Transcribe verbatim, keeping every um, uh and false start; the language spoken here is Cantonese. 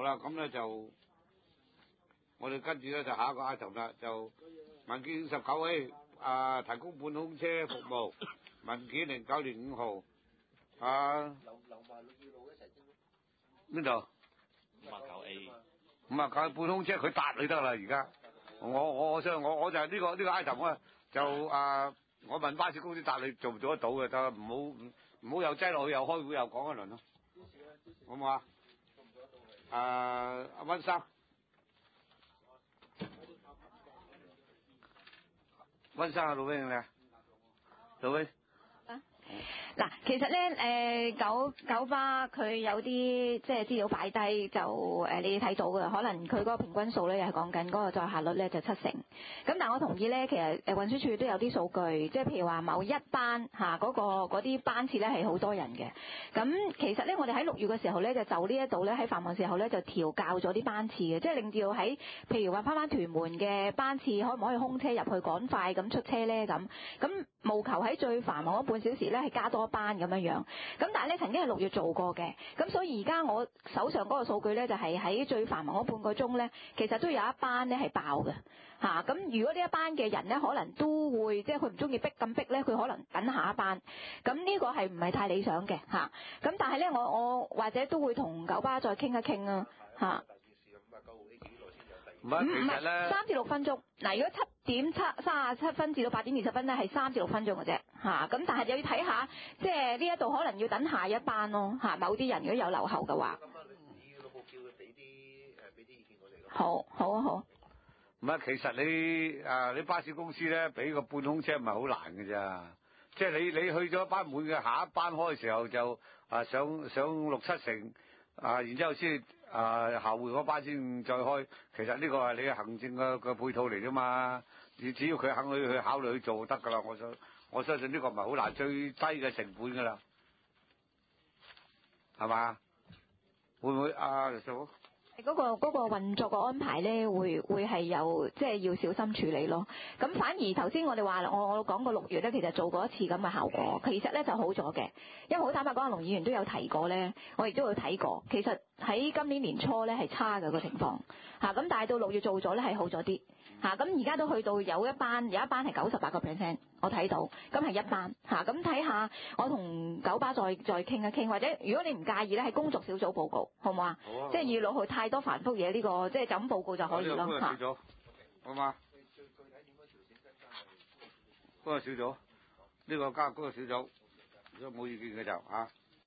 啦，咁咧就我哋跟住咧就下一個 item 啦，就文件五十九 A 啊，提供半空車服務，文件零九年五號啊。留留埋陸裕路一齊邊度？五啊九 A。五啊九半空車佢搭你得啦，而家我我我想我我就係呢個呢個 item 啊，就啊我問巴士公司搭你做唔做得到嘅，得唔好唔唔好又擠落去又開會又講一輪咯，好唔好啊？誒阿溫生，溫生啊，老威你啊，老威。 嗱，其實咧，誒九九巴佢有啲即係資料擺低，就誒你睇到嘅，可能佢嗰個平均數咧又係講緊嗰個載客率咧就七成。咁但係我同意咧，其實誒運輸署都有啲數據，即係譬如話某一班嚇嗰個嗰啲班次咧係好多人嘅。咁其實咧，我哋喺六月嘅時候咧，就就呢一度咧喺繁忙時候咧就調校咗啲班次嘅，即係令到喺譬如話翻翻屯門嘅班次，可唔可以空車入去趕快咁出車咧咁？咁務求喺最繁忙嗰半小時咧係加多班咁樣樣，咁但係咧曾經係六月做過嘅，咁所以而家我手上嗰個數據咧就係喺最繁忙嗰半個鐘咧，其實都有一班咧係爆嘅嚇。咁、啊、如果呢一班嘅人咧，可能都會即係佢唔中意逼咁逼咧，佢可能等下一班。咁呢個係唔係太理想嘅嚇？咁、啊、但係咧，我我或者都會同九巴再傾一傾啊嚇。 唔係，其實咧三至六分鐘。嗱，如果七點七三十七分至到八點二十分咧，係三至六分鐘嘅啫嚇。咁但係又要睇下，即係呢一度可能要等下一班咯嚇。某啲人如果有留後嘅話， 咁啊，你要報叫佢俾啲誒俾啲意見我哋咯。 好，好啊，好。 唔係，其實你啊，你巴士公司咧俾個半空車唔係好難嘅咋。即係你你去咗一班滿嘅，下一班開嘅時候就啊上上六七成。啊，然之後先啊，後會嗰班先再開。其實呢個係你嘅行政嘅嘅配套嚟啫嘛。你只要佢肯去去考慮去做就得㗎啦。我相我相信呢個唔係好難，最低嘅成本㗎啦，係嘛？會唔會啊？梁叔？ 嗰個嗰個運作嘅安排咧，會會係有即係要小心處理咯。咁反而頭先我哋話我我講過六月咧，其實做過一次咁嘅效果，其實咧就好咗嘅。因為好坦白講，阿龍議員都有提過咧，我亦都有睇過。其實喺今年年初咧係差嘅個情況嚇，咁但係到六月做咗咧係好咗啲嚇。咁而家都去到有一班有一班係九十八個 percent，我睇到咁係一班嚇。咁睇下我同九巴再再傾一傾，或者如果你唔介意咧，係工作小組報告好唔好啊？好啊。即係要落去太多繁複嘢，呢個即係就咁報告就可以咯嚇。 少咗，好嘛？嗰個少咗，呢個加嗰個少咗，如果冇意見嘅就嚇。